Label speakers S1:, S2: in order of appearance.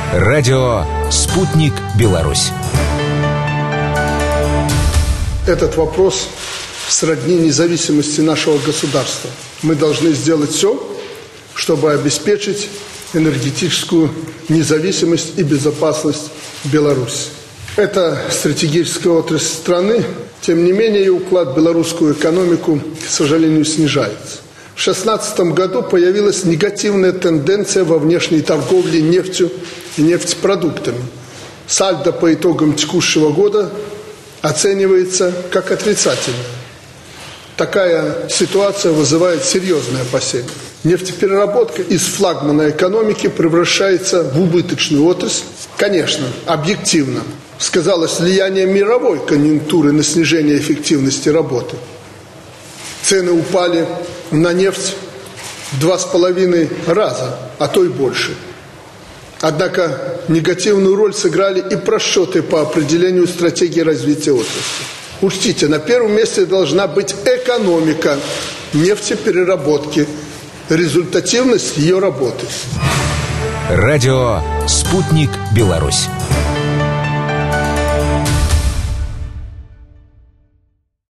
S1: Радио «Спутник Беларусь».
S2: Этот вопрос сродни независимости нашего государства. Мы должны сделать все, чтобы обеспечить энергетическую независимость и безопасность Беларуси. Это стратегическая отрасль страны. Тем не менее, и уклад в белорусскую экономику, к сожалению, снижается. В 2016 году появилась негативная тенденция во внешней торговле нефтью и нефтепродуктами. Сальдо по итогам текущего года оценивается как отрицательное. Такая ситуация вызывает серьезные опасения. Нефтепереработка из флагмана экономики превращается в убыточную отрасль. Конечно, объективно сказалось влияние мировой конъюнктуры на снижение эффективности работы. Цены упали на нефть в 2,5 раза, а то и больше. Однако негативную роль сыграли и просчеты по определению стратегии развития отрасли. Учтите, на первом месте должна быть экономика нефтепереработки, результативность ее работы.
S1: Радио «Спутник Беларусь».